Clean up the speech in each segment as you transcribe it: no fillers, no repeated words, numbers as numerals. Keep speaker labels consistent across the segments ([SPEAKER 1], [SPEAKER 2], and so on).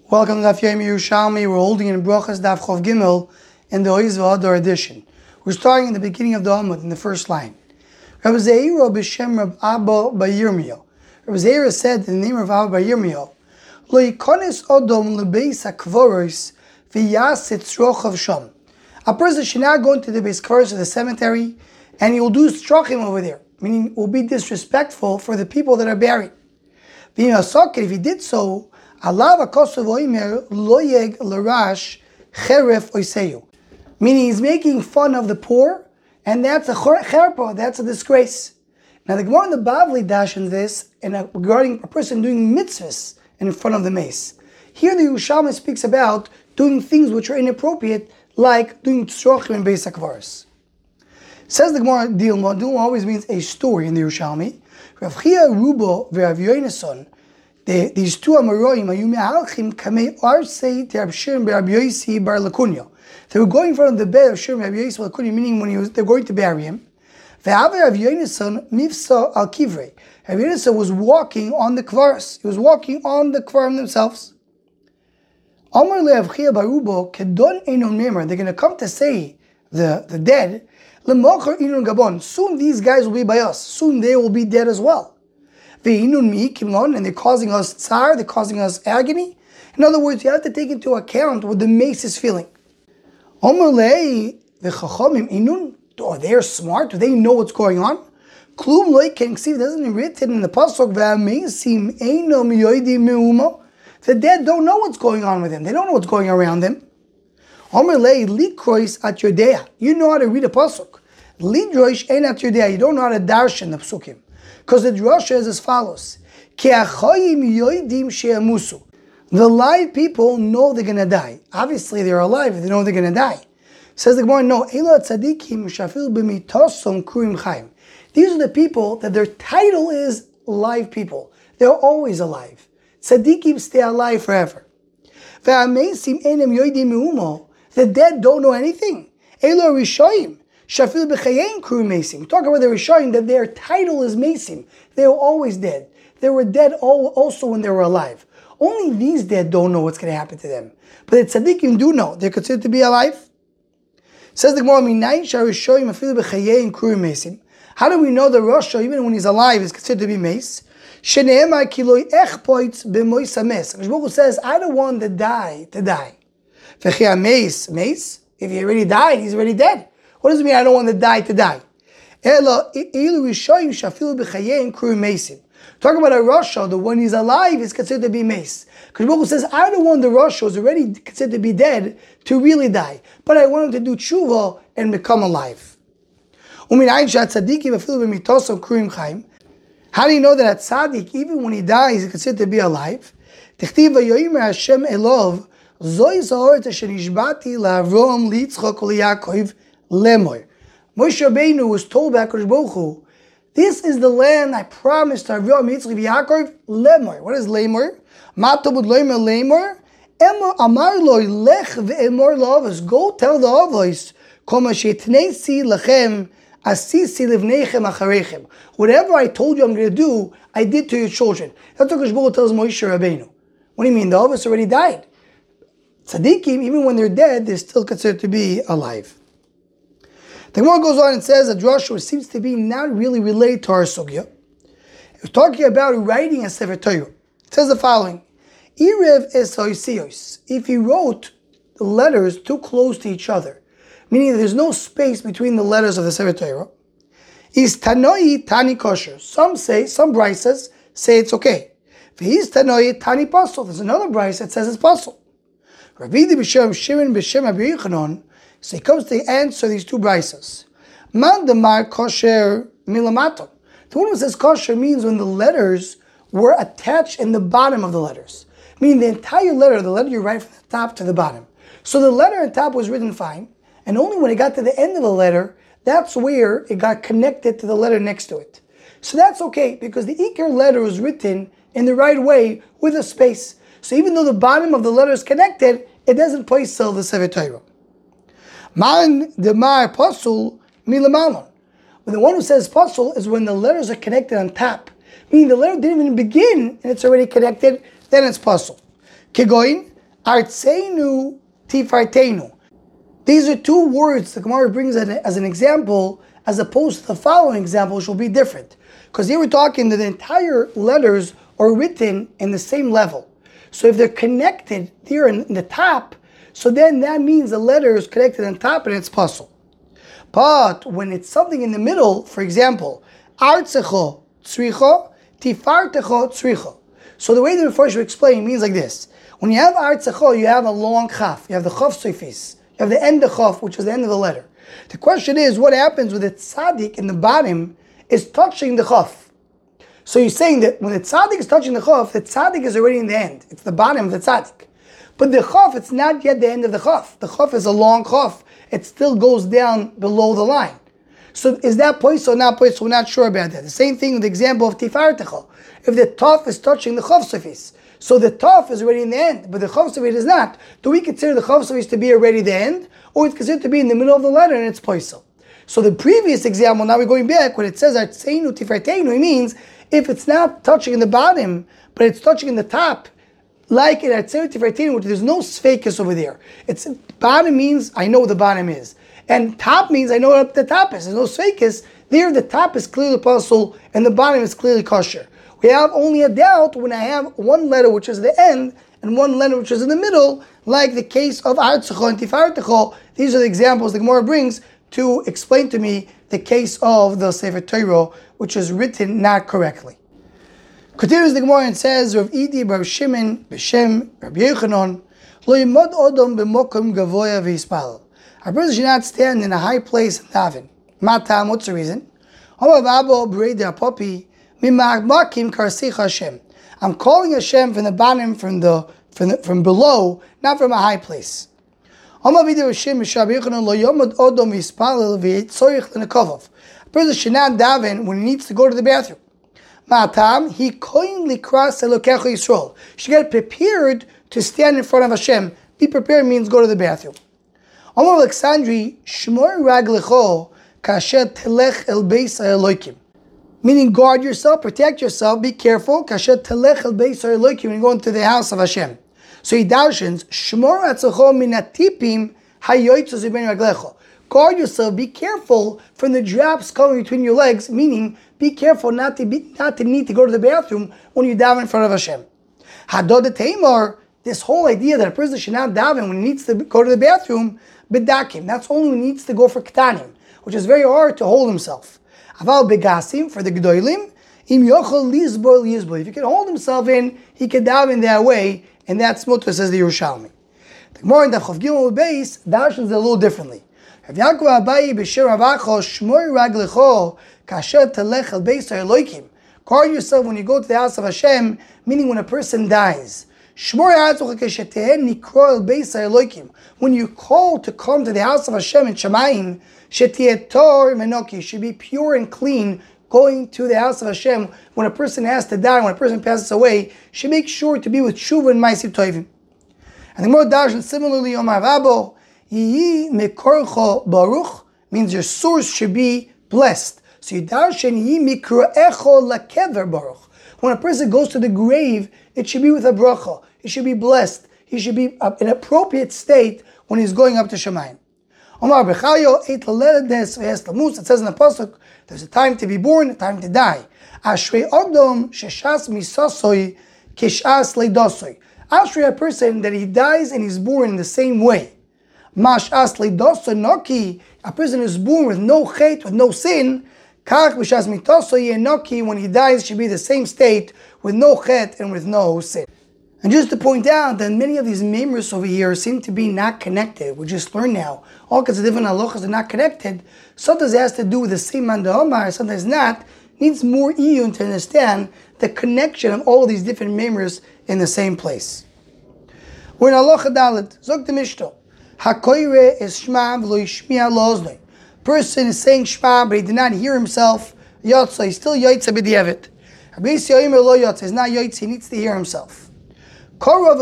[SPEAKER 1] Welcome to Daf Yomi Yerushalmi. We're holding in Brachas Daf Chov Gimel in the Oiz V'Adar edition. We're starting in the beginning of the Amud in the first line. Rabbi Zeira b'Shem Rab Abba B'Yirmiyahu. Rabbi Zeira said in the name of Abba B'Yirmiyahu, Lo yikonis odom lebeis hakvoros v'yasit tzrochav sham. A person should not go into the Beis Kvaros of the cemetery and he will do strachim over there, meaning will be disrespectful for the people that are buried. If he did so, meaning he's making fun of the poor, and that's a cherpa, that's a disgrace. Now the Gemara in the Bavli dashes this regarding a person doing mitzvahs in front of the mace. Here the Yerushalmi speaks about doing things which are inappropriate, like doing tzrochim in Beis HaKvaros. Says the Gemara, Dilma always means a story in the Yerushalmi. Rav Chia Rubo v'Rav Yonason, these two Amoraim, they were going in front of the bed of Shir Rabbi Yosi Bar Lakunya, meaning they're going to bury him. Rav Yonason mifsa al kivrei. Rav Yonason was walking on the kvaros. He was walking on the kvarim themselves. Amar le'Rav Chia bar Rubo kedon einon memer. They're going to come to say the dead. L'mocher inon gabon. Soon these guys will be by us. Soon they will be dead as well. And they're causing us tsar, they're causing us agony. In other words, you have to take into account what the mace is feeling. Oh, they're smart, do they know what's going on? Klum loy can see, it doesn't written in the pasuk, the dead don't know what's going on with them, they don't know what's going around them. You know how to read a pasuk. You don't know how to darshan the psukim. Because the drasha is as follows. The live people know they're going to die. Obviously they're alive, they know they're going to die. Says the Gemara, no. These are the people that their title is live people. They're always alive. Tzaddikim stay alive forever. The dead don't know anything. Shafil b'chayein kru mesim. Talk about the Rishonim that their title is mesim. They were always dead. They were dead also when they were alive. Only these dead don't know what's going to happen to them. But the tzaddikim do know. They're considered to be alive. Says the Gemara, minayin sharishonim afil b'chayein kru mesim. How do we know the Rasha, even when he's alive, is considered to be mace? Shene'emar kiloi echpoitz b'mois hames. Baruch says, I don't want to die. V'chia mace. If he already died, he's already dead. What does it mean I don't want to die to die? Talk about a Rasha, the one he's alive is considered to be mace. Because Baruch says, I don't want the Rasha who's already considered to be dead to really die. But I want him to do tshuva and become alive. How do you know that a tzaddik, even when he dies, is considered to be alive? Lemor. Moshe Rabbeinu was told by HaKadosh Baruch Hu, this is the land I promised to Avraham, Yitzchak, Yaakov. Lemor. What is Lemor? Matabud Lemor, Lemor. Amar loy lech ve'emor la'avos. Go tell the avos, kol ma she'tnesi lechem asisi livnechem acharechem. Whatever I told you I'm going to do, I did to your children. That's what HaKadosh Baruch Hu tells Moshe Rabbeinu. What do you mean? The avos already died. Tzaddikim, even when they're dead, they're still considered to be alive. The Gemara goes on and says that drasha seems to be not really related to our sugya. It's talking about writing a Sefer Torah. It says the following: Irev es hoisios. If he wrote the letters too close to each other, meaning that there's no space between the letters of the Sefer Torah, is tanoi tani kosher. Some brises say it's okay. V'is tanoi tani pasol. There's another brise that says it's pasol. Ravidi b'shem Shimon b'shem Rabbi Yochanan. So he comes to answer these two brises. Man demar kosher milamato. The one who says kosher means when the letters were attached in the bottom of the letters. Meaning the entire letter, the letter you write from the top to the bottom. So the letter on top was written fine, and only when it got to the end of the letter, that's where it got connected to the letter next to it. So that's okay, because the Iker letter was written in the right way with a space. So even though the bottom of the letter is connected, it doesn't poisel the Sefer Torah. Man demar pasul milamalon. But the one who says pasul is when the letters are connected on top. Meaning the letter didn't even begin and it's already connected, then it's pasul. Kegoin, Artseinu tifartenu. These are two words the Gemara brings as an example, as opposed to the following example, which will be different. Because here we're talking that the entire letters are written in the same level. So if they're connected here in the top, so then that means the letter is connected on top and it's puzzle. But when it's something in the middle, for example, Artsecho tzricho, tifartecho tzricho. So the way the Mepharshim explain means like this. When you have Artsecho, you have a long chaf. You have the chaf sofis. You have the end of chaf, which is the end of the letter. The question is, what happens with the tzaddik in the bottom is touching the chaf. So you're saying that when the tzaddik is touching the tzaddik is already in the end. It's the bottom of the tzaddik. But the chaf, it's not yet the end of the chaf. The chaf is a long chaf. It still goes down below the line. So is that pois or not pois? We're not sure about that. The same thing with the example of tifartecho. If the taf is touching the chaf sofis, so the taf is already in the end, but the chav sofis is not. Do we consider the chav sofis to be already the end, or it's considered to be in the middle of the letter and it's poisel? So the previous example, now we're going back, when it says artseinu tifarteinu, it means if it's not touching in the bottom, but it's touching in the top, like in artseinu tifarteinu, which there's no sfeikis over there. It's bottom means I know what the bottom is, and top means I know what the top is. There's no sfeikis. There, the top is clearly puzzle, and the bottom is clearly kosher. We have only a doubt when I have one letter which is the end and one letter which is in the middle, like the case of Artsecho and Tifartecho. These are the examples the Gemara brings to explain to me the case of the Sefer Torah, which is written not correctly. Continues the Gemara and says, Rav Idi Bar Shimon B'Shem Rabbi Yochanan Lo yimod odom b'mokum gavoya v'yispal. A person should not stand in a high place and daven. Matam, what's the reason? Amav Abo B'rei Apopi. I'm calling Hashem from the bottom, from below, not from a high place. A person should not daven when he needs to go to the bathroom. He kindly crossed Elokecha Yisrael. You should get prepared to stand in front of Hashem. Be prepared means go to the bathroom. Alexandri, Shmor Raglecho Kasher Telech El Beis Elokim. Meaning guard yourself, protect yourself, be careful. Kasher telech el beis Elokim when you go into the house of Hashem. So he darshans, Shmor atzocho min atipim hayoytzos ben raglecho. Guard yourself, be careful from the drops coming between your legs, meaning be careful not to need to go to the bathroom when you daven in front of Hashem. Hadod Tamar, this whole idea that a person should not daven when he needs to go to the bathroom, bedakim, that's only when he needs to go for ktanim, which is very hard to hold himself. Aval begasim, for the gedolim, im yochol lizbol yizbol. If he can hold himself in, he can daven that way, and that's mutter, says the Yerushalmi. The Gemara in Daf Chav Gimel Beis darshans it a little differently. Rav Yaakov Abayi b'Shem Ravacho shmor raglecho kasher telech el beis Elokim. Guard yourself when you go to the house of Hashem, meaning when a person dies. Shmor yatzocha keshetehen nikro el beis Elokim. When you call to come to the house of Hashem in Shemayim, Shetiyeh tor menoki, should be pure and clean going to the house of Hashem. When a person has to die, when a person passes away, should make sure to be with Shuva and Ma'aseh Tovim. And the Gemara darshan similarly, Omar Rabo, Yihi mekorcho baruch, means your source should be blessed. So you darshan Yihi mikroecho lakever baruch. When a person goes to the grave, it should be with a bracha. He should be blessed. He should be in an appropriate state when he's going up to Shemayim. Omar Bechayo, it says in the pasuk, there's a time to be born, a time to die. Ashrei Odom sheshas misasoi kishas leidosoi. Ashrei, a person that he dies and he's born in the same way. Mashas leidosoi noki, a person is born with no hate, with no sin. Kach b'shas mitosoi noki, when he dies, should be the same state with no hate and with no sin. And just to point out that many of these memers over here seem to be not connected. We just learned now. All kinds of different halachas are not connected. Sometimes it has to do with the same man Omar, sometimes not. Needs more iyun to understand the connection of all of these different memers in the same place. We're in halacha dalet. Zok the Mishnah. Hakoire is shma v'lo yishmiya lo oznoi. Person is saying shma, but he did not hear himself. Yotza, he's still yotza b'di'evet. Rabbi Yisrael Yomer lo yotza, he's not yotza, he needs to hear himself. He read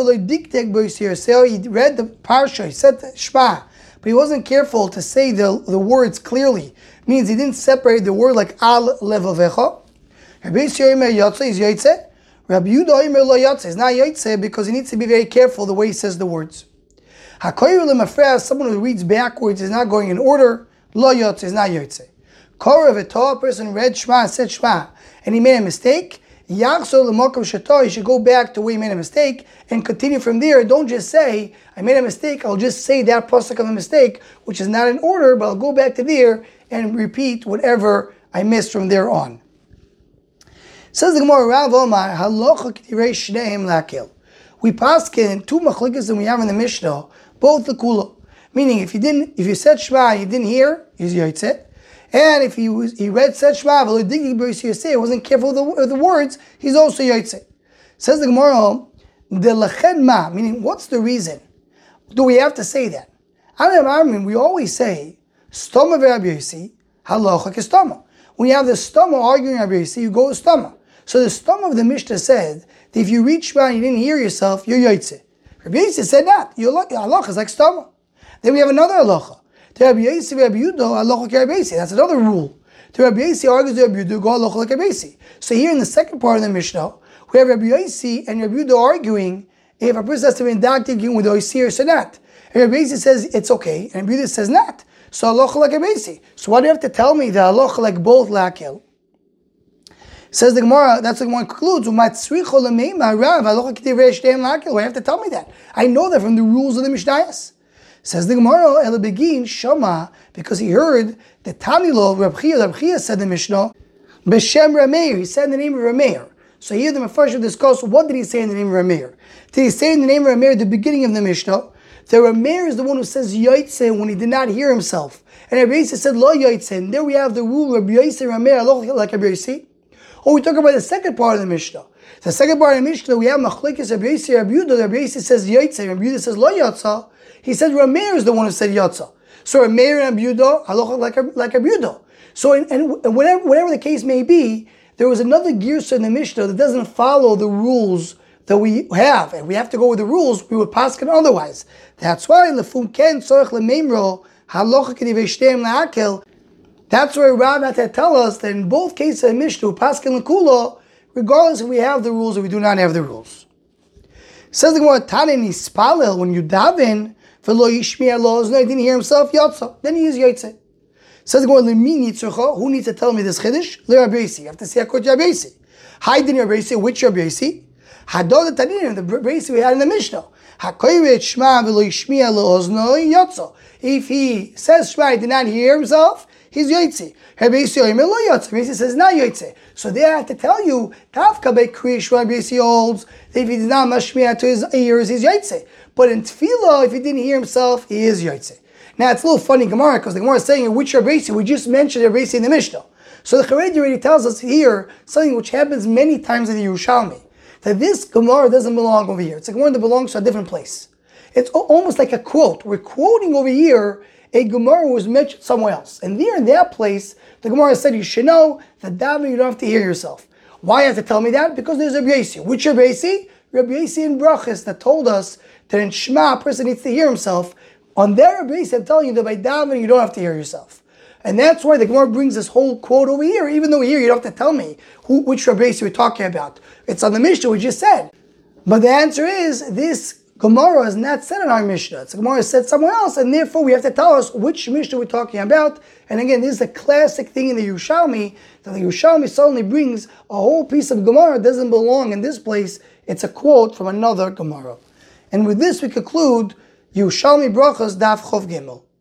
[SPEAKER 1] the parsha, he said Shema, but he wasn't careful to say the words clearly. Means he didn't separate the word like al levavecha. Rabbi Yisrael Yomer yotza is yotze. Rabbi Yehuda Omer lo yotze is not yotze because he needs to be very careful the way he says the words. Hakoyer lemafreya, someone who reads backwards is not going in order. Lo yotze is not yotze. Korav, a tall person read Shema, said Shema, and he made a mistake. Yachzor l'makom shato, he should go back to where he made a mistake and continue from there. Don't just say, I made a mistake, I'll just say that pasuk of a mistake, which is not in order, but I'll go back to there and repeat whatever I missed from there on. Says the Gemara, Rav Omar, halacha k'direi shneim lakil. We paskin two machlikas that we have in the Mishnah, both the kula. Meaning, if you said Shema, you didn't hear, he's yotzeh. And if he read said Shema, it wasn't careful with the words, he's also yotzeh. Says the Gemara, the lached ma, meaning what's the reason? Do we have to say that? I mean, we always say, stoma v'Rabbi Yossi, halacha k'stoma. When you have the stoma arguing Rabbi Yossi, you go with stoma. So the stoma of the Mishnah said that if you read Shema and you didn't hear yourself, you're yotzeh. Rabbi Yossi said that. Your halacha is like stoma. Then we have another halacha. To Rabbi Yossi, Rabbi Yehuda, halacha k'Rabbi Yossi. That's another rule. To Rabbi Yossi argues to Rabbi Yehuda, go halacha like Rabbi Yossi. So here in the second part of the Mishnah, we have Rabbi Yossi and Rabbi Yehuda arguing if a person has to be inducted with Yossi or Sanat. And Rabbi Yossi says it's okay, and Rabbi Yehuda says not. So halacha like Rabbi Yossi. So why do you have to tell me that halacha like both lakel? Says the Gemara, that's the Gemara concludes, why you have to tell me that? I know that from the rules of the Mishnayos. Says the Gemara, El Begin Shama, because he heard the Tanilo, Reb Chia said the Mishnah, B'Shem Rameir, he said in the name of Rameir. So here the Mefarshim discuss, what did he say in the name of Rameir? Did he say in the name of Rameir at the beginning of the Mishnah? The Rameir is the one who says Yotzeh when he did not hear himself. And Rabbi Yossi said Lo Yotzeh, and there we have the rule, Rabbi Yossi Rameir, like Rabbi Yossi. Or we talk about the second part of the Mishnah. The second part of the Mishnah, we have Machlekes Rabbi Yossi, Rabbi Yehuda. Rabbi Yossi says Yotzeh, Rabbi Yehuda says Lo Yotzeh. He said Rameir is the one who said Yotzeh. So Rameir and Rabbi Yehuda, halacha like Rabbi Yehuda. So and whatever the case may be, there was another girsa in the Mishnah that doesn't follow the rules that we have, and we have to go with the rules. We would paskin otherwise. That's why lefum ken tzorich lemeimro halacha k'divei shteim la'akel. That's why Rav had to tell us that in both cases of Mishnah, paskin l'kulo, regardless if we have the rules or we do not have the rules. Says the Gemara, Tanin ispalel, when you daven, v'lo yishmi'a lo ozno, he didn't hear himself, yotza. Then he is yotzeh. Says the Gemara, who needs to tell me this chiddush? Rabbi Yossi. You have to say according to Rabbi Yossi. Hi, didn't Rabbi Yossi? Which Rabbi Yossi? Hadod Tanin, the Rabbi Yossi we had in the Mishnah. Hakoyret shma v'lo yishmi'a lo ozno, yotza. If he says shma, he did not hear himself, he's yotzeh. Rabbi Yossi oimer lo yotzeh. Rabbi Yossi says not yotzeh. So they have to tell you, Tafka bei Krish, Rabbi Yossi holds that if he did not mashmi'a to his ears, he's yotzeh. But in Tefillah, if he didn't hear himself, he is yotzeh. Now it's a little funny Gemara because the Gemara is saying which Rabbi Yossi, we just mentioned Rabbi Yossi in the Mishnah. So the Charedi already tells us here something which happens many times in the Yerushalmi, that this Gemara doesn't belong over here. It's a Gemara that belongs to a different place. It's almost like a quote. We're quoting over here a Gemara was mentioned somewhere else. And there in that place, the Gemara said you should know that davening you don't have to hear yourself. Why you have to tell me that? Because there's Rabbi Yossi. Which Rabbi Yossi? Rabbi Yossi in Brachas that told us that in Shema a person needs to hear himself. On their Rabbi Yossi, I'm telling you that by davening you don't have to hear yourself. And that's why the Gemara brings this whole quote over here. Even though here you don't have to tell me which Rabbi Yossi we're talking about. It's on the Mishnah we just said. But the answer is this Gemara is not said in our Mishnah. It's a Gemara said somewhere else, and therefore we have to tell us which Mishnah we're talking about. And again, this is a classic thing in the Yerushalmi, that the Yerushalmi suddenly brings a whole piece of Gemara that doesn't belong in this place. It's a quote from another Gemara. And with this we conclude Yerushalmi Brachas Daf Chof Gimel.